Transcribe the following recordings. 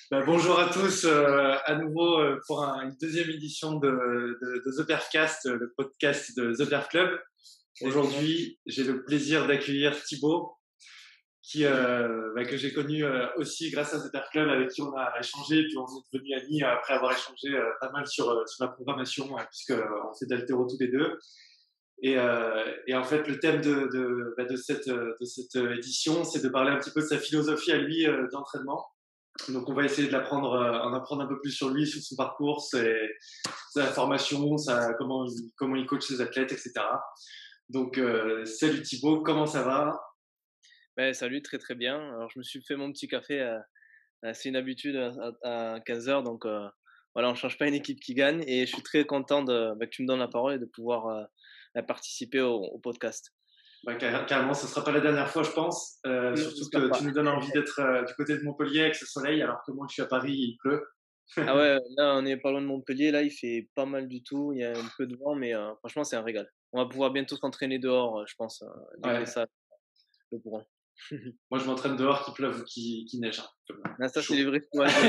Bonjour à tous, à nouveau pour une deuxième édition de The Perfcast, le podcast de The Perf Club. Salut tout le monde. Aujourd'hui, j'ai le plaisir d'accueillir Thibaut, Salut. que j'ai connu aussi grâce à The Perf Club, avec qui on a échangé, puis on est devenus amis après avoir échangé pas mal sur la programmation, puisqu'on fait d'altéro tous les deux. Et en fait, le thème de cette édition, c'est de parler un petit peu de sa philosophie à lui d'entraînement. Donc, on va essayer en apprendre un peu plus sur lui, sur son parcours, sa formation, comment il coach ses athlètes, etc. Donc, salut Thibaut, comment ça va? Salut, très très bien. Alors je me suis fait mon petit café, c'est une habitude à 15 heures, donc voilà, on change pas une équipe qui gagne et je suis très content que tu me donnes la parole et de pouvoir participer au podcast. Carrément, ce sera pas la dernière fois, je pense. Non, Surtout j'espère que pas. tu nous donnes envie d'être du côté de Montpellier avec ce soleil, alors que moi, je suis à Paris, il pleut. Ah ouais, là on est pas loin de Montpellier, là il fait pas mal du tout, il y a un peu de vent, mais franchement c'est un régal. On va pouvoir bientôt s'entraîner dehors, je pense, dès que les Ouais. salles le pourront. Moi, je m'entraîne dehors, qu'il pleuve ou qu'il neige, hein, Ah, ça c'est chaud. les vrais courageux.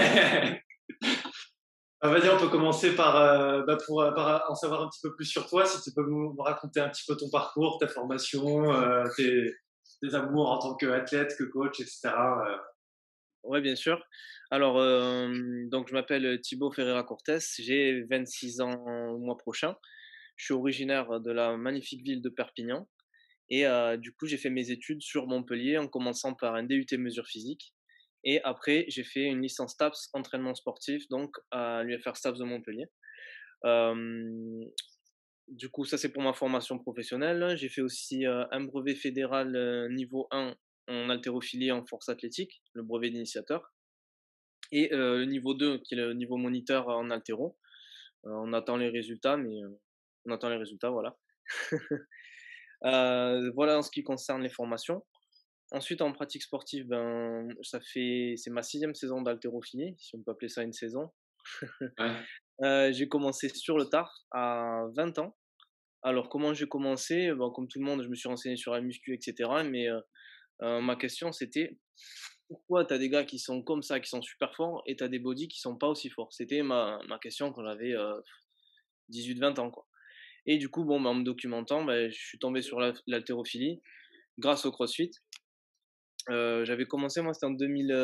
Vas-y, on peut commencer par en savoir un petit peu plus sur toi, si tu peux nous raconter un petit peu ton parcours, ta formation, tes amours en tant qu'athlète, que coach, etc. Ouais, bien sûr. Alors, donc je m'appelle Thibaut Ferreira Cortés, j'ai 26 ans le mois prochain. Je suis originaire de la magnifique ville de Perpignan et du coup, j'ai fait mes études sur Montpellier en commençant par un DUT mesure physique et après j'ai fait une licence TAPS entraînement sportif, donc à l'UFR STAPS de Montpellier. Hem, du coup, ça c'est pour ma formation professionnelle. J'ai fait aussi, un brevet fédéral, niveau 1 en haltérophilie et en force athlétique, le brevet d'initiateur. Et le niveau 2 qui est le niveau moniteur en haltéro. On attend les résultats, mais on attend les résultats, voilà. Voilà en ce qui concerne les formations. Ensuite en pratique sportive, c'est ma 6e saison d'haltérophilie, si on peut appeler ça une saison. Ouais. J'ai commencé sur le tard, à 20 ans. Alors comment j'ai commencé? Comme tout le monde, je me suis renseigné sur la muscu et cetera, mais ma question c'était: pourquoi tu as des gars qui sont comme ça, qui sont super forts et tu as des bodies qui sont pas aussi forts? C'était ma question quand j'avais, 18-20 ans, quoi. Et du coup, en me documentant, je suis tombé sur l'haltérophilie grâce au CrossFit. J'avais commencé moi, c'était en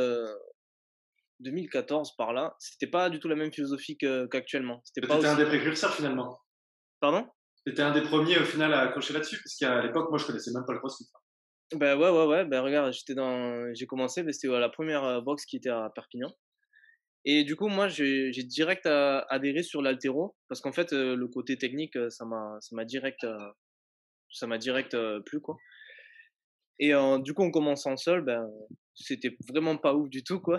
2014 par là. C'était pas du tout la même philosophie qu'actuellement. C'était pas T'étais un aussi des précurseurs finalement. pardon? T'étais un des premiers au final à accrocher là-dessus, parce qu'à l'époque, moi, je connaissais même pas le CrossFit. Ouais, ouais, ouais, regarde, j'ai commencé, c'était, la première re box qui était à Perpignan. Et du coup, moi, j'ai direct adhéré sur l'haltéro parce qu'en fait, le côté technique, ça m'a direct, plu, quoi. Et du coup, en commençant seul, c'était vraiment pas ouf du tout, quoi.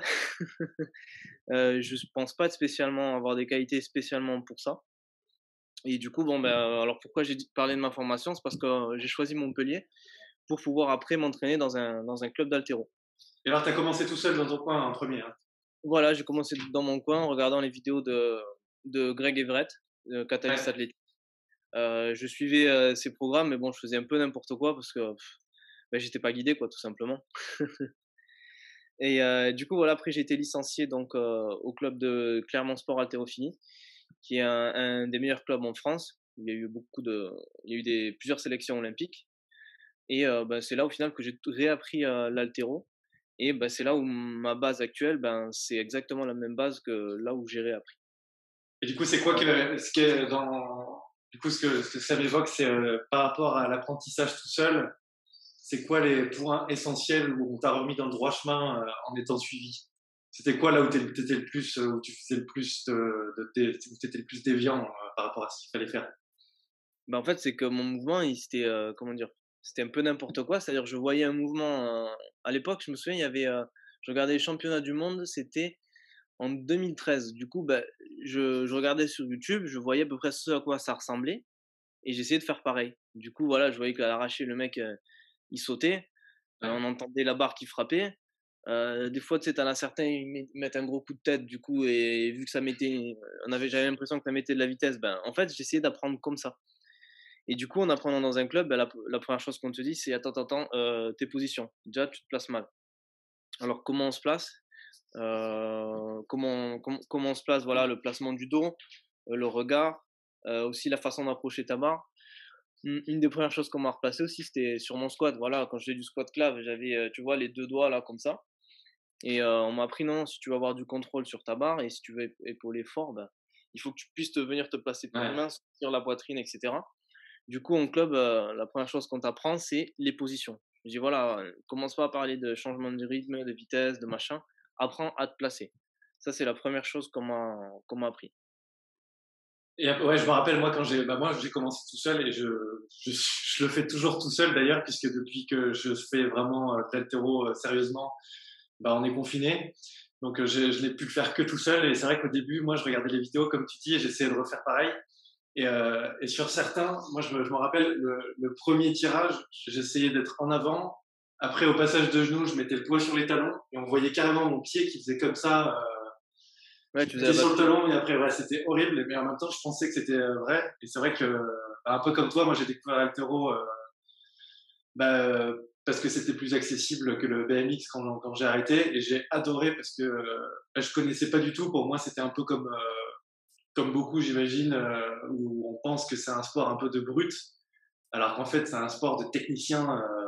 Je pense pas être spécialement avoir des qualités spécialement pour ça. Et du coup, alors pourquoi j'ai parlé de ma formation? C'est parce que j'ai choisi Montpellier pour pouvoir après m'entraîner dans un club d'haltéro. Et alors, t'as commencé tout seul dans ton coin en premier, hein. Voilà, j'ai commencé dans mon coin en regardant les vidéos de Greg Everett, Catalyst Ouais. Athletic. Je suivais, ses programmes, mais bon, je faisais un peu n'importe quoi parce que, j'étais pas guidé, quoi, tout simplement. Et du coup, voilà, après j'ai été licencié donc au club de Clermont Sport Haltérophilie, qui est un des meilleurs clubs en France. Il y a eu plusieurs sélections olympiques et c'est là au final que j'ai réappris, l'haltéro et c'est là où ma base actuelle, c'est exactement la même base que là où j'ai réappris. Et du coup, c'est quoi ce qui est dans. Du coup, ce que ça m'évoque, c'est par rapport à l'apprentissage tout seul, c'est quoi les points essentiels où on t'a remis dans le droit chemin en étant suivi? C'était quoi là où t'étais le plus, où tu faisais le plus où t'étais le plus déviant par rapport à ce qu'il fallait faire? En fait, c'est que mon mouvement, c'était, comment dire? C'était un peu n'importe quoi. C'est-à-dire, je voyais un mouvement, à l'époque, je me souviens, il y avait, je regardais les championnats du monde, c'était en 2013. Du coup, je regardais sur YouTube, je voyais à peu près ce à quoi ça ressemblait et j'essayais de faire pareil. Du coup, voilà, je voyais qu'à l'arraché, le mec, il sautait, Ouais. on entendait la barre qui frappait. Des fois, tu sais, tu as certains, ils mettent un gros coup de tête, du coup, et vu que j'avais l'impression que ça mettait de la vitesse, en fait, j'essayais d'apprendre comme ça. Et du coup, en apprenant dans un club, la première chose qu'on te dit, c'est: «Attends, attends, tes positions. Déjà, tu te places mal». Alors comment on se place? comment on se place, voilà, le placement du dos, le regard, aussi la façon d'approcher ta barre. Une des premières choses qu'on m'a replacé aussi, c'était sur mon squat. Voilà, quand je faisais du squat clave, j'avais, tu vois, les 2 doigts là comme ça et on m'a appris: «Non, si tu veux avoir du contrôle sur ta barre et si tu veux épauler fort, ben, il faut que tu puisses venir te placer plus Ouais. mince, sur la poitrine et cetera». Du coup, en club, la première chose qu'on t'apprend, c'est les positions. Je dis: «Voilà, commence pas à parler de changement de rythme, de vitesse, de machin, apprends à te placer». Ça, c'est la première chose qu'on m'a appris. Et ouais, je me rappelle, moi, moi, j'ai commencé tout seul et je le fais toujours tout seul d'ailleurs, puisque depuis que je fais vraiment de l'haltéro sérieusement, bah, on est confiné. Donc, je n'ai pu le faire que tout seul. Et c'est vrai qu'au début, moi, je regardais les vidéos, comme tu dis, et j'essayais de refaire pareil. Et sur certains, moi, je me rappelle, le premier tirage, j'essayais d'être en avant. Après, au passage de genoux, je mettais le poids sur les talons et on voyait carrément mon pied qui faisait comme ça, Ouais, qui tu faisais la mettait sur le bascule. talon. Et après, ouais, c'était horrible. Mais en même temps, je pensais que c'était vrai. Et c'est vrai que, bah, un peu comme toi, moi, j'ai découvert l'haltéro parce que c'était plus accessible que le BMX quand j'ai arrêté. Et j'ai adoré parce que bah, je connaissais pas du tout. Pour moi, c'était un peu comme beaucoup, j'imagine, où on pense que c'est un sport un peu de brut, alors qu'en fait, c'est un sport de technicien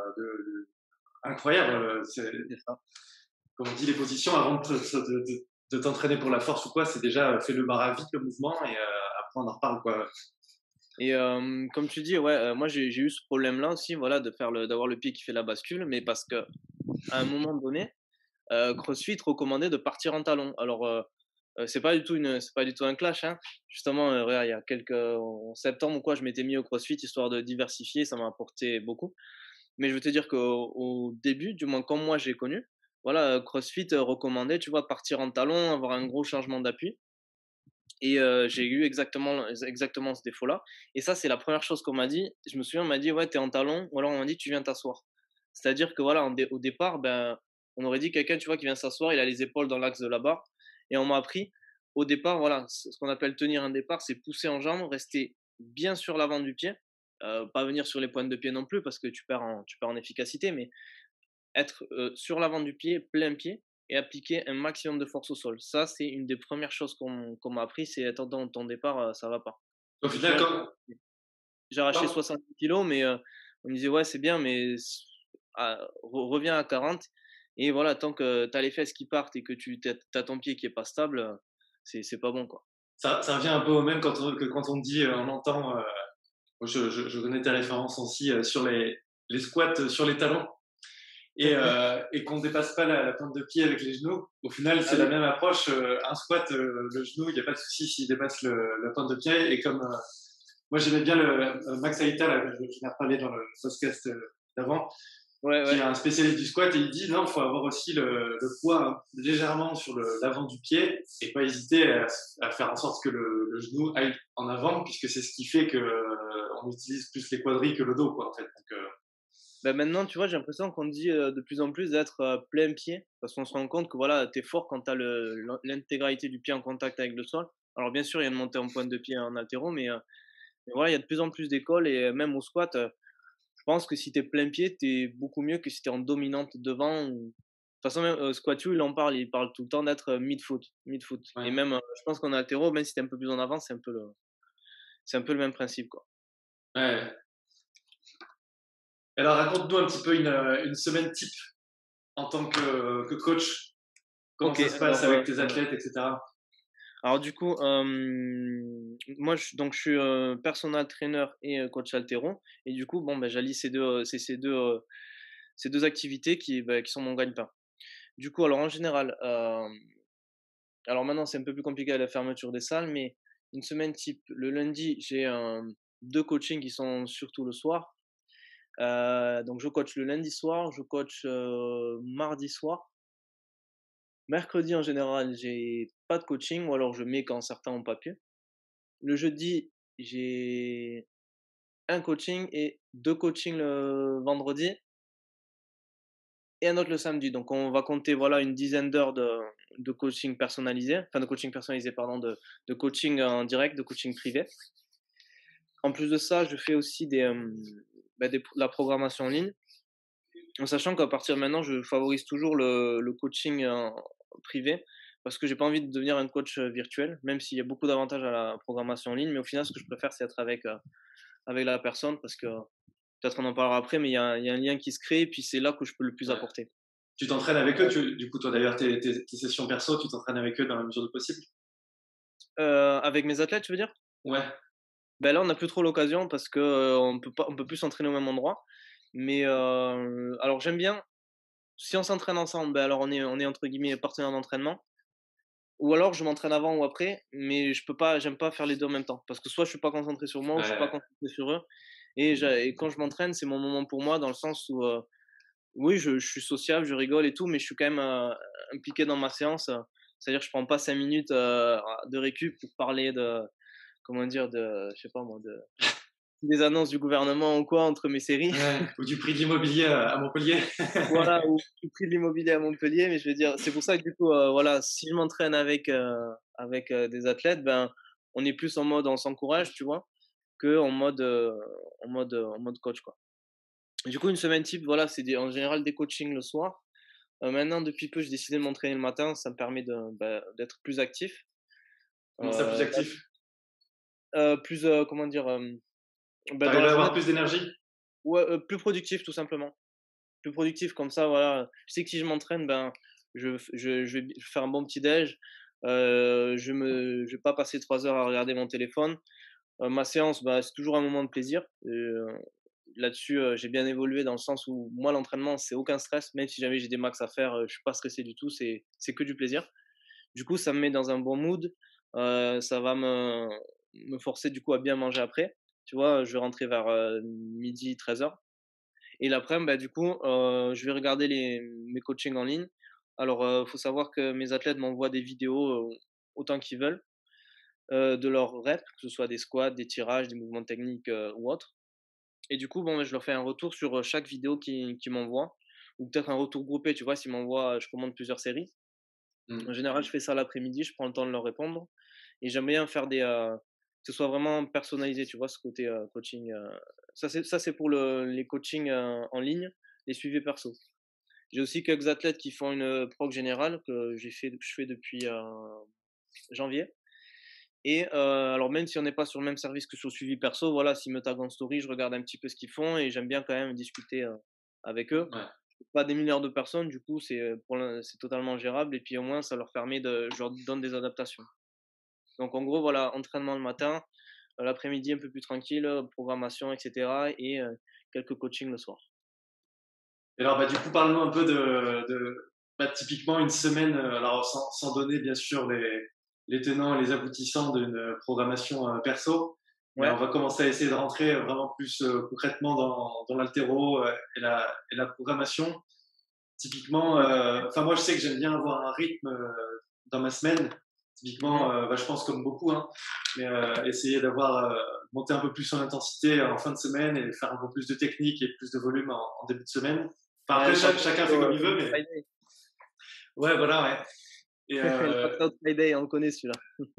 incroyable. C'est ça. Comme on dit, les positions avant de t'entraîner pour la force ou quoi, c'est déjà fais le bar vite le mouvement et après on en reparle quoi. Et comme tu dis, ouais, moi j'ai eu ce problème-là aussi, voilà, d'avoir le pied qui fait la bascule, mais parce qu'à un moment donné, CrossFit recommandait de partir en talons. Alors, c'est pas du tout un clash, hein. Justement, regarde, il y a en septembre ou quoi, je m'étais mis au CrossFit histoire de diversifier, ça m'a apporté beaucoup. Mais je veux te dire qu'au début, du moins quand moi j'ai connu, voilà, CrossFit, recommandait, tu vois, de partir en talons, avoir un gros changement d'appui et j'ai eu exactement ce défaut-là et ça, c'est la première chose qu'on m'a dit. Je me souviens, on m'a dit: «Ouais, tu es en talons» ou alors on m'a dit: «Tu viens t'asseoir». C'est-à-dire que voilà, au départ, ben, on aurait dit quelqu'un, tu vois, qui vient s'asseoir, il a les épaules dans l'axe de la barre et on m'a appris au départ, voilà, ce qu'on appelle tenir un départ, c'est pousser en jambe, rester bien sur l'avant du pied, pas venir sur les pointes de pied non plus parce que tu perds en efficacité, mais être, sur l'avant du pied, plein pied et appliquer un maximum de force au sol. Ça, c'est une des premières choses qu'on m'a appris, c'est: «Attends, ton départ, ça va pas». Au Je me final, souviens, quand, j'ai arraché quand 70 kilos, mais on me disait: «Ouais, c'est bien, mais reviens à 40 et voilà, tant que tu as les fesses qui partent et que tu as ton pied qui est pas stable, c'est pas bon, quoi». ça revient un peu au même que quand on dit, on entend, je connais tes références aussi sur les squats sur les talons. Et qu'on dépasse pas la pointe de pied avec les genoux. Au final, Ah c'est la oui, même approche. Un squat, le genou, il n'y a pas de souci s'il dépasse la pointe de pied. Et comme moi, j'aimais bien Max Aita, là, je viens de parler dans le podcast d'avant, ouais, qui est ouais. un spécialiste du squat, et il dit non, il faut avoir aussi le poids légèrement sur l'avant du pied et pas hésiter à faire en sorte que le genou aille en avant, puisque c'est ce qui fait que on utilise plus les quadris que le dos, quoi, en fait. Donc, Bah, maintenant, tu vois, j'ai l'impression qu'on dit, de plus en plus d'être, plein pied parce qu'on se rend compte que, voilà, tu es fort quand tu as l'intégralité du pied en contact avec le sol. Alors bien sûr, il y a une montée en pointe de pied en haltéro, mais voilà, il y a de plus en plus d'écoles et même au squat, je pense que si tu es plein pied, tu es beaucoup mieux que si tu es en dominante devant ou de toute façon même, Squat U, il parle tout le temps d'être, mid-foot et ouais. même, je pense qu'en haltéro, même si tu es un peu plus en avant, c'est un peu le même principe, quoi. Ouais. Alors, raconte-nous un petit peu une semaine type en tant que coach. Comment OK, ça se passe avec tes athlètes, etc. alors du coup, moi je suis, personal trainer et coach haltéro et du coup, bon, bah, j'allie ces 2 activités qui sont mon gagne-pain. Du coup, alors en général, alors maintenant c'est un peu plus compliqué à la fermeture des salles, mais une semaine type, le lundi, j'ai, 2 coachings qui sont surtout le soir. Donc je coach le lundi soir, je coach, mardi soir. Mercredi, en général, j'ai pas de coaching ou alors je mets quand certains ont pas pu. Le jeudi, j'ai un coaching et 2 coachings le vendredi et un autre le samedi. Donc on va compter, voilà, une dizaine d'heures de coaching personnalisé, enfin de coaching personnalisé, pardon, de coaching en direct, de coaching privé. En plus de ça, je fais aussi la programmation en ligne, en sachant qu'à partir de maintenant, je favorise toujours le coaching privé parce que j'ai pas envie de devenir un coach virtuel, même s'il y a beaucoup d'avantages à la programmation en ligne. Mais au final, ce que je préfère, c'est être avec la personne parce que peut-être on en parlera après, mais il y a un lien qui se crée et puis c'est là que je peux le plus Ouais. apporter. Tu t'entraînes avec eux, du coup, toi d'ailleurs, tes sessions perso, tu t'entraînes avec eux dans la mesure du possible? Avec mes athlètes, tu veux dire? Ouais, Ben là, on n'a plus trop l'occasion parce que, on peut plus s'entraîner au même endroit. Mais, alors j'aime bien, si on s'entraîne ensemble, ben alors on est entre guillemets «partenaires d'entraînement» ou alors je m'entraîne avant ou après, mais je peux pas j'aime pas faire les 2 en même temps. Parce que soit je suis pas concentré sur moi ou je suis pas ouais, concentré sur eux et quand je m'entraîne, c'est mon moment pour moi dans le sens où, oui, je suis sociable, je rigole et tout, mais je suis quand même, impliqué dans ma séance, c'est-à-dire que je prends pas 5 minutes, de récup pour parler de comment dire? De je sais pas moi, de des annonces du gouvernement ou quoi entre mes séries. ouais. Ou du prix de l'immobilier à Montpellier. Voilà, ou le prix de l'immobilier à Montpellier, mais je veux dire, c'est pour ça que du coup, voilà, si je m'entraîne avec, des athlètes, ben, on est plus en mode on s'encourage, tu vois? Qu'en mode, en mode coach, quoi. Du coup, une semaine type, voilà, c'est des en général des coachings le soir. Maintenant, depuis peu, j'ai décidé de m'entraîner le matin, ça me permet d'être plus actif. Comment ça, plus Là, actif? plus, comment dire? Dans T'arrives la à journée, avoir plus d'énergie? ouais, plus productif tout simplement. Plus productif comme ça, voilà. Je sais que si je m'entraîne, ben, je vais faire un bon petit déj, je vais pas passer 3 heures à regarder mon téléphone. Ma séance, bah, c'est toujours un moment de plaisir, là-dessus, j'ai bien évolué dans le sens où moi l'entraînement, c'est aucun stress, même si jamais j'ai des max à faire, je suis pas stressé du tout, c'est que du plaisir. Du coup, ça me met dans un bon mood, ça va me forcer du coup à bien manger après. Tu vois, je vais rentrer vers, 12:00-13:00 et l'après-midi, bah, du coup, je vais regarder mes coachings en ligne. Alors, faut savoir que mes athlètes m'envoient des vidéos, autant qu'ils veulent, de leurs reps, que ce soit des squats, des tirages, des mouvements techniques, ou autres et du coup, bon, bah, je leur fais un retour sur, chaque vidéo qu'ils m'envoient ou peut-être un retour groupé, tu vois? S'ils m'envoient, je commande plusieurs séries. En Mmh. général, je fais ça l'après-midi, je prends le temps de leur répondre et j'aime bien faire que ce soit vraiment personnalisé, tu vois? Ce côté, coaching, ça c'est pour les coachings, en ligne, les suivis perso. J'ai aussi quelques athlètes qui font une, prog générale que je fais depuis, janvier et alors même si on n'est pas sur le même service que sur le suivi perso, voilà, s'ils me taguent en story, je regarde un petit peu ce qu'ils font et j'aime bien quand même discuter, avec eux. Ouais. Pas des milliards de personnes, du coup, c'est totalement gérable et puis au moins ça leur permet je leur donne des adaptations. Donc en gros, voilà, entraînement le matin, l'après-midi un peu plus tranquille, programmation et cetera et quelques coachings le soir. Et alors, bah, du coup, parle-nous un peu bah, typiquement une semaine, alors sans donner bien sûr les tenants et les aboutissants d'une programmation perso, mais Ouais, on va commencer à essayer de rentrer vraiment plus concrètement dans l'haltéro et la programmation. Typiquement, ouais, enfin moi je sais que j'aime bien avoir un rythme dans ma semaine. mmh. Typiquement, bah, je pense comme beaucoup, hein, mais essayer monter un peu plus en intensité en fin de semaine et faire un peu plus de technique et plus de volume en début de semaine. Enfin Ouais, après, le Pax chacun fait Out, comme il veut, mais Friday. ouais, voilà, ouais. Et, Le Pax Out Friday, on le connaît celui-là.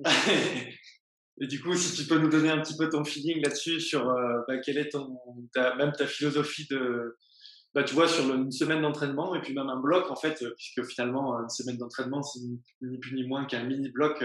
et du coup, si tu peux nous donner un petit peu ton feeling là-dessus sur bah, quelle est même ta philosophie bah, tu vois, sur une semaine d'entraînement et puis même un bloc, en fait, puisque finalement, une semaine d'entraînement, c'est ni plus ni moins qu'un mini bloc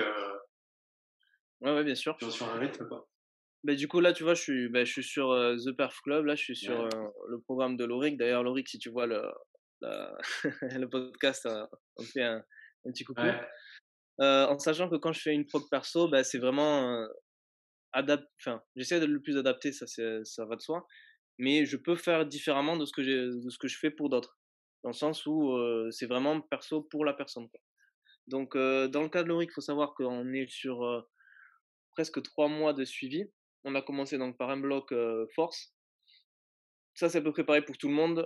Ouais, ouais, bien sûr. sur un rythme, quoi. Beh, du coup, là, tu vois, je suis sur, The Perf Club. Là, je suis sur, Ouais, le programme de Lorik. D'ailleurs, Lorik, si tu vois la le podcast, on te fait un petit coucou. ouais, En sachant que quand je fais une prog perso, bah, c'est vraiment, enfin, j'essaie d'être le plus adapté, ça va de soi, mais je peux faire différemment de ce que je fais pour d'autres. Dans le sens où, c'est vraiment perso pour la personne, quoi. Donc, dans le cas de Lorik, il faut savoir qu'on est sur, presque 3 mois de suivi. On a commencé donc par un bloc, force. Ça, c'est à peu près pareil pour tout le monde.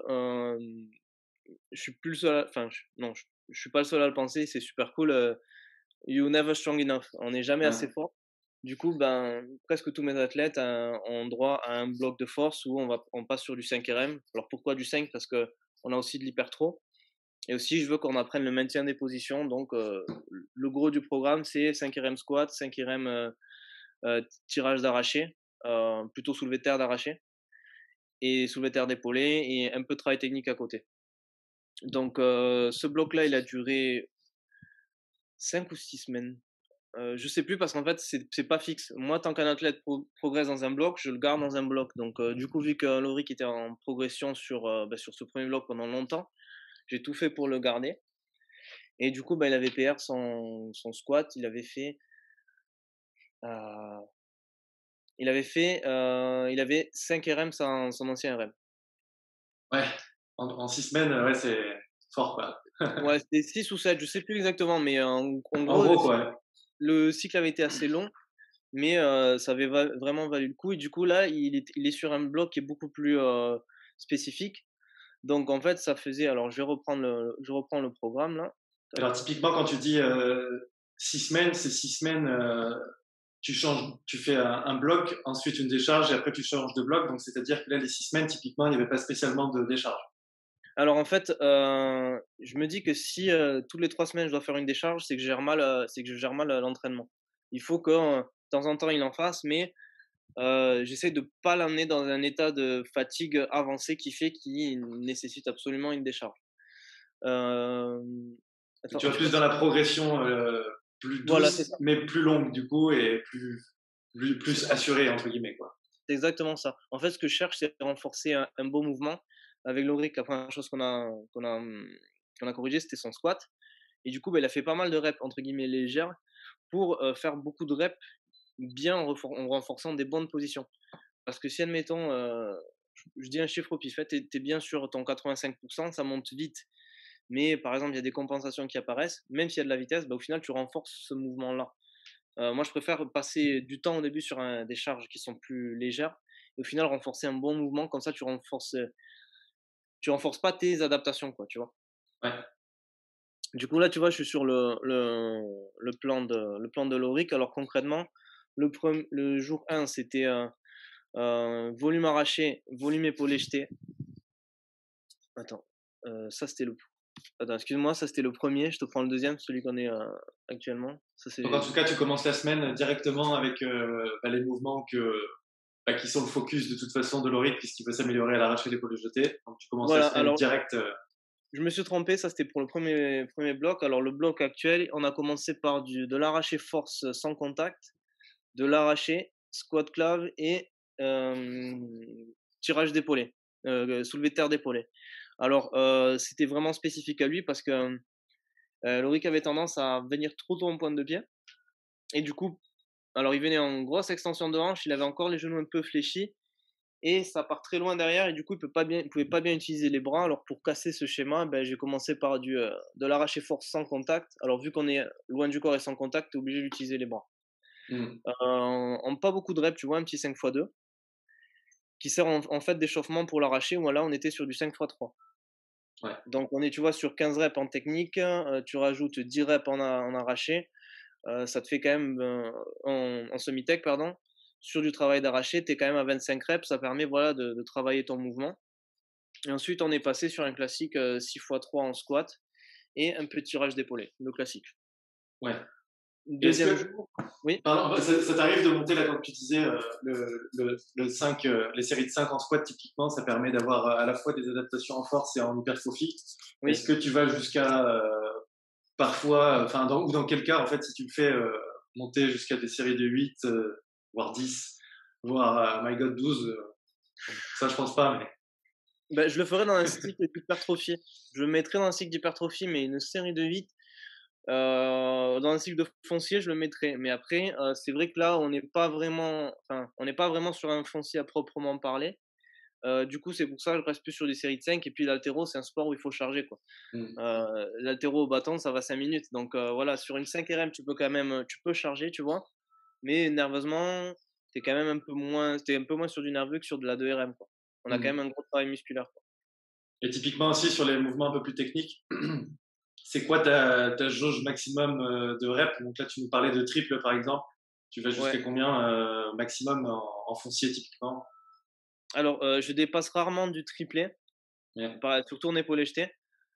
Je suis plus le seul enfin, non, je suis pas le seul à le penser, c'est super cool, you never strong enough. On n'est jamais assez ouais. fort. Du coup, ben, presque tous mes athlètes, ont droit à un bloc de force où on passe sur du 5 RM. Alors pourquoi du 5? Parce qu'on a aussi de l'hypertro et aussi je veux qu'on apprenne le maintien des positions donc le gros du programme, c'est 5 RM squat, 5 RM, tirage d'arraché, plutôt soulevé de terre d'arraché et soulevé de terre d'épaulé et un peu de travail technique à côté. Donc ce bloc-là, il a duré 5 ou 6 semaines. Je sais plus parce qu'en fait, c'est pas fixe. Moi, tant qu'un athlète progresse dans un bloc, je le garde dans un bloc. Donc, du coup, vu que Loïc était en progression sur ce premier bloc pendant longtemps, j'ai tout fait pour le garder. Et du coup, il avait PR son squat. Heu, il avait 5 RM son ancien RM. Ouais, en 6 semaines, ouais, c'est fort, quoi. Ouais, c'était 6 ou 7, je sais plus exactement, mais en En gros, gros, quoi. le cycle avait été assez long, mais ça avait vraiment valu le coup. Et du coup, là, il est sur un bloc qui est beaucoup plus spécifique. Donc, en fait, ça faisait. Alors, je reprends le programme là. Tac. Alors typiquement, quand tu dis 6 semaines, c'est 6 semaines, tu fais un bloc, ensuite une décharge, et après tu changes de bloc. Donc c'est-à-dire que là, les 6 semaines, typiquement, il n'y avait pas spécialement de décharge. Alors, en fait, je me dis que si toutes les 3 semaines je dois faire une décharge, c'est que je gère mal l'entraînement. Il faut que de temps en temps il en fasse, mais j'essaie de pas l'amener dans un état de fatigue avancé qui fait qu'il nécessite absolument une décharge. Hem, Donc, attends, tu vas je sais pas plus dans si la progression plus voilà, c'est douce, ça, mais plus longue du coup, et c'est plus ça, assurée, entre guillemets, quoi. c'est exactement ça. En fait, ce que je cherche, c'est renforcer un beau mouvement. Avec Loïc, la première chose qu'on a corrigé, c'était son squat. Et du coup, il a fait pas mal de reps entre guillemets «légères» pour, faire beaucoup de reps bien en renforçant des bonnes positions. Parce que si admettons, je dis un chiffre au pif, hein, tu es bien sur ton 85, ça monte vite. Mais par exemple, il y a des compensations qui apparaissent, même s'il y a de la vitesse, au final, tu renforces ce mouvement-là. Moi, je préfère passer du temps au début sur des charges qui sont plus légères et au final renforcer un bon mouvement, comme ça tu renforces pas tes adaptations, quoi, tu vois? Ouais. Du coup, là, tu vois, je suis sur le plan de Loïc. Alors concrètement, le jour 1, c'était, volume arraché, volume épaulé jeté. Attends, ça c'était le attends, excuse-moi, ça c'était le premier. Je te prends le deuxième, celui qu'on est, actuellement. Ça Donc en c'est tout cas, tu commences la semaine directement avec les mouvements qui sont le focus de toute façon de Loïc, puisqu'il veut s'améliorer à l'arraché, l'épaule jetée. Donc tu commences la voilà, semaine alors direct. je me suis trompé, ça c'était pour le premier bloc. Alors le bloc actuel, on a commencé par de l'arraché force sans contact, de l'arraché, squat clave et hem, tirage d'épaulé, soulevé de terre d'épaulé. Alors, c'était vraiment spécifique à lui parce que, Loïc avait tendance à venir trop tôt en pointe de pied et du coup, alors il venait en grosse extension de hanche, il avait encore les genoux un peu fléchis et ça part très loin derrière et du coup, il pouvait pas bien utiliser les bras. Alors pour casser ce schéma, j'ai commencé par de l'arraché force sans contact. Alors vu qu'on est loin du corps et sans contact, tu es obligé d'utiliser les bras. En pas beaucoup de reps, tu vois? Un petit 5x2 qui sert en fait d'échauffement pour l'arraché où là, on était sur du 5x3. Ouais. Donc on est, tu vois, sur 15 reps en technique, tu rajoutes 10 reps en arraché, ça te fait quand même, en semi-tech pardon, sur du travail d'arraché, tu es quand même à 25 reps, ça permet voilà de travailler ton mouvement et ensuite on est passé sur un classique, 6x3 en squat et un peu de tirage d'épaulé, le classique. Ouais. Et est-ce Deuxième que, jour oui? pardon, ça t'arrive de monter là, comme tu disais, le 5, les séries de 5 en squat, typiquement, ça permet d'avoir à la fois des adaptations en force et en hypertrophie. Est-ce Oui. que tu vas jusqu'à parfois, enfin, ou dans quel cas, en fait, si tu le fais monter jusqu'à des séries de 8, voire 10, voire, my God, 12, ça, je pense pas, mais Je le ferai dans un cycle d'hypertrophie. Je le mettrai dans un cycle d'hypertrophie, mais une série de 8. Dans un cycle de foncier, je le mettrais, mais après, c'est vrai que là, on n'est pas vraiment sur un foncier à proprement parler. Du coup, c'est pour ça que je reste plus sur des séries de 5 et puis l'haltéro, c'est un sport où il faut charger, quoi. mmh, L'haltéro au bâton, ça va 5 minutes, donc voilà, sur une 5 RM, tu peux charger, tu vois? Mais nerveusement, tu un peu moins sur du nerveux que sur de la 2 RM, quoi. On a quand même mmh. un gros travail musculaire, quoi. Et typiquement aussi sur les mouvements un peu plus techniques, c'est quoi ta jauge maximum de reps? Donc là, tu nous parlais de triple, par exemple. Tu vas Ouais. jusqu'à combien maximum en foncier, typiquement? Alors, je dépasse rarement du triplé, Ouais. surtout en épaulé jeté.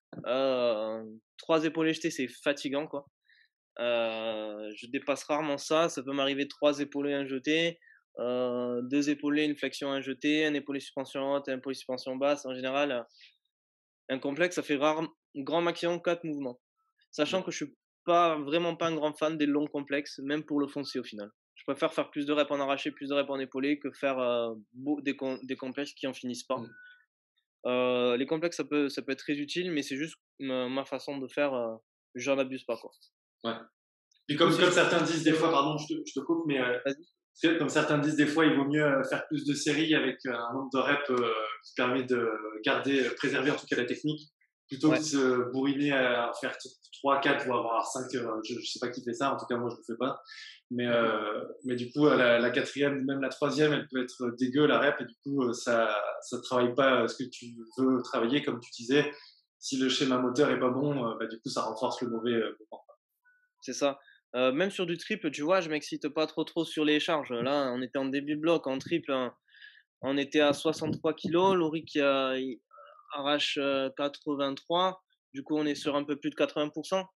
3 épaulés jetés, c'est fatigant, quoi. Je dépasse rarement ça. Ça peut m'arriver 3 épaulés, 1 jeté, 2 épaulés, une flexion, un jeté, un épaulé suspension haute, un épaulé suspension basse. En général, un complexe, ça fait grand maximum 4 mouvements. Sachant que je suis vraiment pas un grand fan des longs complexes, même pour le foncier au final. Je préfère faire plus de reps en arraché, plus de reps en épaulé que faire des complexes qui en finissent pas. Mmh. Les complexes, ça peut être très utile, mais c'est juste ma façon de faire, j'en abuse pas, quoi. Ouais. Puis Du coup, si comme je peux certains disent des fois, pardon, je te coupe, mais vas-y. comme certains disent des fois, il vaut mieux faire plus de séries avec un nombre de reps qui permet de garder, préserver en tout cas la technique, plutôt que Ouais, de se bourriner à faire 3, 4 ou avoir 5. Je sais pas qui fait ça, en tout cas moi je le fais pas. mmh Mais du coup, la quatrième ou même la troisième, elle peut être dégueu la rep et du coup, ça travaille pas ce que tu veux travailler, comme tu disais. Si le schéma moteur est pas bon, bah, du coup, ça renforce le mauvais moment. c'est ça. Même sur du triple, tu vois, je m'excite pas trop sur les charges. Là, on était en début de bloc, en triple, on était à 63 kilos, Lorik il arrache, 83. Du coup, on est sur un peu plus de 80.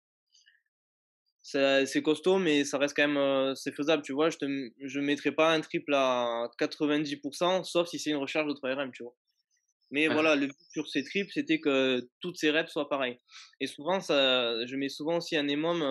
C'est costaud, mais ça reste quand même, c'est faisable, tu vois? Je mettrai pas un triple à 90, sauf si c'est une recharge de 3 RM, tu vois? Mais Ouais, voilà, le but sur ces triples, c'était que toutes ces reps soient pareilles et souvent je mets souvent aussi un EMOM,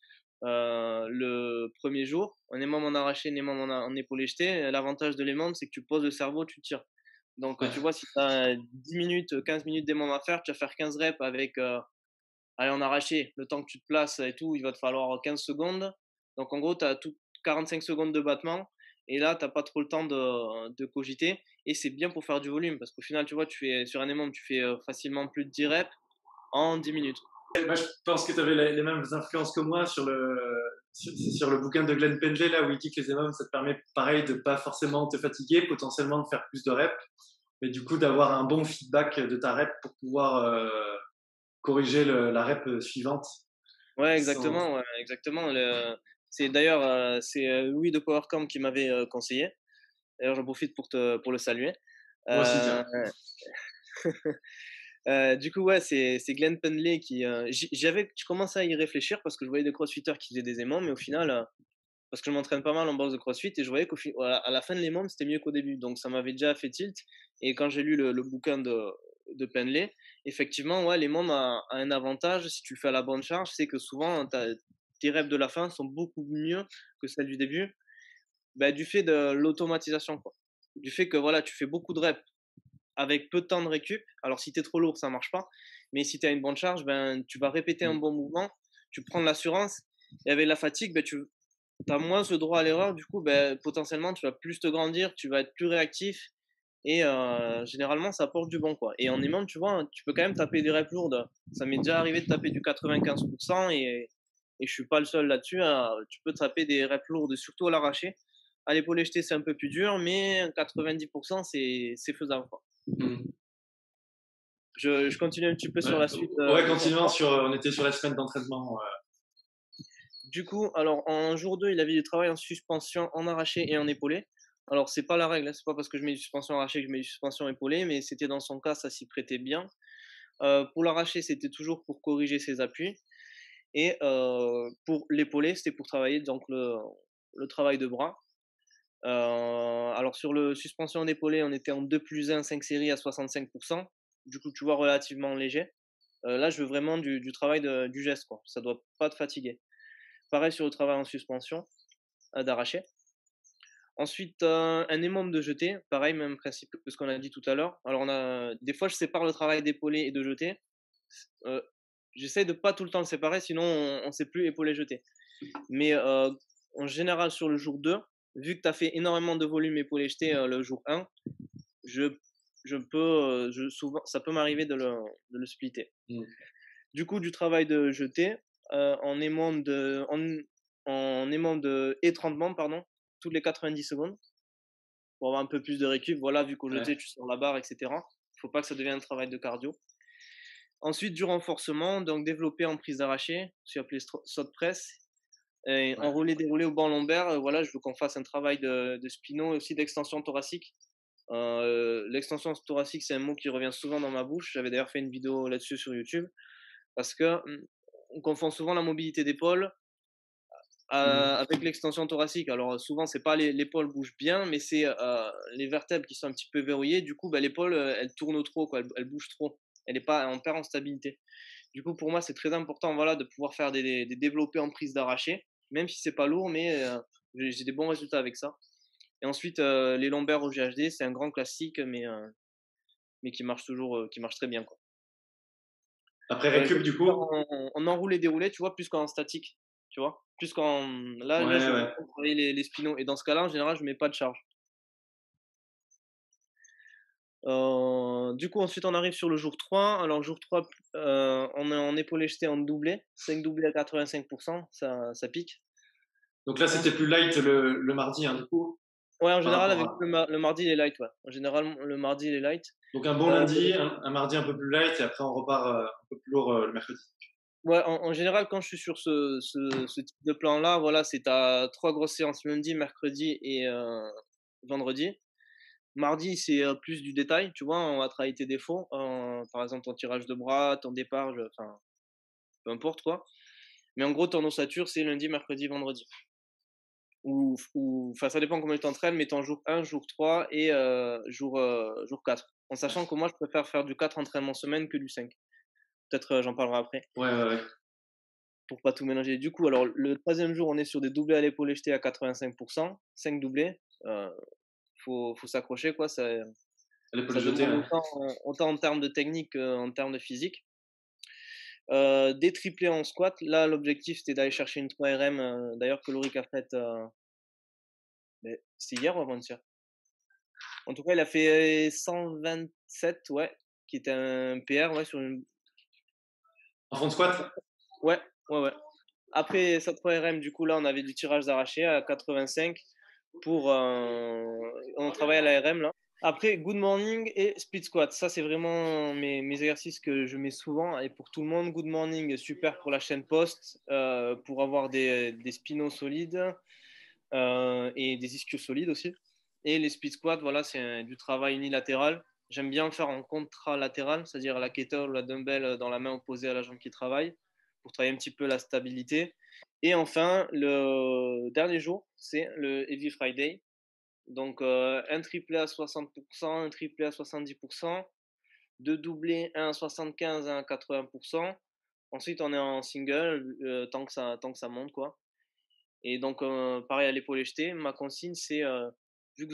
le premier jour, un EMOM en arraché, un EMOM en épaulé jeté. L'avantage de l'EMOM, c'est que tu poses le cerveau, tu tires. Donc, ouais, tu vois, si tu as 10 minutes, 15 minutes d'EMOM à faire, tu vas faire 15 reps avec, allez, en arraché, le temps que tu te places et tout, il va te falloir 15 secondes. Donc, en gros, tu as tout 45 secondes de battement. Et là, tu as pas trop le temps de cogiter. Et c'est bien pour faire du volume. Parce qu'au final, tu vois, sur un EMOM, tu fais facilement plus de 10 reps en 10 minutes. moi, je pense que tu avais les mêmes influences que moi sur le bouquin de Glenn Pendley, là, où il dit que les EMOM, ça te permet, pareil, de pas forcément te fatiguer, potentiellement de faire plus de reps, mais du coup, d'avoir un bon feedback de ta rep pour pouvoir corriger la rep suivante. Ouais, Sans... exactement. Ouais, exactement. C'est d'ailleurs c'est Louis de PowerCamp qui m'avait conseillé. D'ailleurs, j'en profite pour le saluer. Moi aussi, Euh, tiens. Du coup, ouais, c'est Glenn Pendley qui, je commençais à y réfléchir parce que je voyais des crossfitters qui faisaient des aimants, mais au final, parce que je m'entraîne pas mal en boxe de crossfit et je voyais voilà, à la fin de l'aimant, c'était mieux qu'au début. Donc ça m'avait déjà fait tilt. Et quand j'ai lu le bouquin de Pendley, effectivement, ouais, l'aimant a un avantage si tu le fais à la bonne charge, c'est que souvent, tes reps de la fin sont beaucoup mieux que celles du début, bah, du fait de l'automatisation, quoi. Du fait que voilà, tu fais beaucoup de reps avec peu de temps de récup. Alors si tu es trop lourd, ça marche pas. Mais si tu as une bonne charge, ben, tu vas répéter un Mm. bon mouvement, tu prends de l'assurance. Et avec la fatigue, ben, tu as moins ce droit à l'erreur. Du coup, ben, potentiellement, tu vas plus te grandir, tu vas être plus réactif. Et généralement, ça apporte du bon, quoi. Et en aimant, tu vois, tu peux quand même taper des reps lourdes. Ça m'est déjà arrivé de taper du 95% et je suis pas le seul là-dessus, hein. Tu peux taper des reps lourdes, surtout à l'arraché. À l'épaule jeté, c'est un peu plus dur, mais 90%, c'est faisable, quoi. Mm. Je continue un petit peu sur Ouais, la suite ouais, de mon continuant sport. sur, on était sur la semaine d'entraînement. Du coup, alors en jour 2, il avait du travail en suspension, en arraché et en épaulé. Alors c'est pas la règle, hein, c'est pas parce que je mets du suspension arraché que je mets du suspension épaulé, mais c'était dans son cas, ça s'y prêtait bien. Pour l'arraché, c'était toujours pour corriger ses appuis et pour l'épaulé, c'était pour travailler donc le travail de bras. Alors sur le suspension en épaulé, on était en 2+1 5 séries à 65. Du coup, tu vois, relativement léger. Là, je veux vraiment du travail du geste, quoi. Ça doit pas te fatiguer. Pareil sur le travail en suspension, d'arraché. Ensuite, un émome de jeté, pareil, même principe que ce qu'on a dit tout à l'heure. Alors, des fois, je sépare le travail d'épaulé et de jeté. Euh, J'essaie de pas tout le temps le séparer, sinon on sait plus épaulé jeté. Mais en général, sur le jour 2, vu que tu as fait énormément de volume épaulé jeté le jour 1, je, souvent, ça peut m'arriver de le splitter. Mm. Du coup, du travail de jeté en aimant de étranglement, pardon, toutes les 90 secondes pour avoir un peu plus de récup. Voilà, vu qu'au jeté, Ouais, tu sors la barre, etc. Il faut pas que ça devienne un travail de cardio. Ensuite, du renforcement, donc développé en prise d'arraché, c'est appelé saut press. Et ouais, enroulé, déroulé au banc lombaire, voilà, je veux qu'on fasse un travail de spino et aussi d'extension thoracique. L'extension thoracique, c'est un mot qui revient souvent dans ma bouche. J'avais d'ailleurs fait une vidéo là-dessus sur YouTube parce que on confond souvent la mobilité d'épaule mm. avec l'extension thoracique. Alors souvent, c'est pas l'épaule bouge bien, mais c'est les vertèbres qui sont un petit peu verrouillées. Du coup, bah, l'épaule, elle tourne trop, quoi, elle bouge trop. Elle est pas, on perd en stabilité. Du coup, pour moi, c'est très important, voilà, de pouvoir faire des développés en prise d'arraché, même si c'est pas lourd, mais j'ai des bons résultats avec ça. Et ensuite, les lombaires au GHD, c'est un grand classique, mais qui marche toujours, qui marche très bien, quoi. Après J'aime récup, du faire coup? en enroulé déroulé, tu vois? Plus qu'en statique, tu vois? Plus qu'en là, Ouais, je vais ouais. vraiment travailler les spinaux et dans ce cas-là, en général, je mets pas de charge. Du coup, ensuite, on arrive sur le jour 3. Alors, jour 3, on est en épaulé jeté en doublé, 5 doublés à 85, ça pique. Donc là, c'était Ensuite, plus light le mardi, hein, du coup, ouais, en par général, rapport avec à. le mardi, il est light, ouais. En général, le mardi, il est light. Donc un bon Heu, lundi, un mardi un peu plus light, et après on repart un peu plus lourd le mercredi. ouais, en général, quand je suis sur ce type de plan-là, voilà, c'est tu 3 grosses séances lundi, mercredi et vendredi. Mardi, c'est, plus du détail, tu vois? On va travailler tes défauts, par exemple, ton tirage de bras, ton départ, enfin, peu importe, quoi. Mais en gros, ton ossature, c'est lundi, mercredi, vendredi. Ou enfin, ça dépend comment tu t'entraînes, mais ton jour 1, jour 3 et jour 4. En sachant que moi, je préfère faire du 4 entraînements semaine que du 5. Peut-être, j'en parlerai après, Ouais, ouais, ouais. pour pas tout mélanger. Du coup, alors le troisième jour, on est sur des doublés à l'épaule jeté à 85, 5 doublés. Faut s'accrocher, quoi, L'épaule ça jetée, demande ouais. autant en termes de technique qu'en termes de physique. Des triplés en squat, là, l'objectif, c'était d'aller chercher une 3 RM, d'ailleurs que Loïc a faite, beh, c'était hier ou avant-hier? En tout cas, il a fait 127, ouais, qui était un PR, ouais, sur une En fond de squat? ouais, ouais, ouais. Après sa 3 RM, du coup, là, on avait du tirage d'arraché à 85 pour, on travaille à la RM, là. Après, good morning et split squat. Ça, c'est vraiment mes exercices que je mets souvent et pour tout le monde. Good morning, super pour la chaîne post, pour avoir des spinos solides et des ischios solides aussi. Et les split squats, voilà, c'est du travail unilatéral. J'aime bien le faire en contralatéral, c'est-à-dire la kettle ou la dumbbell dans la main opposée à la jambe qui travaille, pour travailler un petit peu la stabilité. Et enfin, le dernier jour, c'est le Heavy Friday. Donc, un triplé à 60%, un triplé à 70%, deux doublés, un à 75, un à 80%. Ensuite, on est en single, tant que ça monte, quoi. Et donc, pareil à l'épaulé jeté, ma consigne, c'est vu que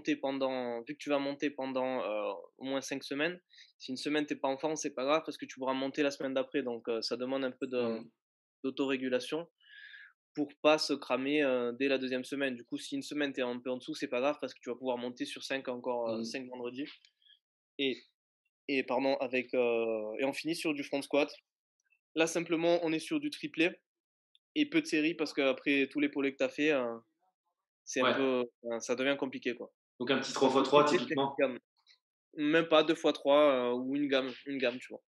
tu vas monter pendant au moins 5 semaines, si une semaine t'es pas en forme, c'est pas grave parce que tu pourras monter la semaine d'après. Donc, ça demande un peu Hmm. d'autorégulation pour pas se cramer dès la deuxième semaine. Du coup, si une semaine t'es un peu en dessous, c'est pas grave parce que tu vas pouvoir monter sur 5 encore, Hmm. 5 vendredis. Et, et pardon, et on finit sur du front squat. Là, simplement, on est sur du triplé et peu de séries parce qu'après tous les poulets que tu as fait, c'est un Ouais. peu, ça devient compliqué, quoi. Donc un petit Donc le 3x3 triplé, c'est une typiquement. gamme. Même pas 2 fois 3 ou une gamme, tu vois.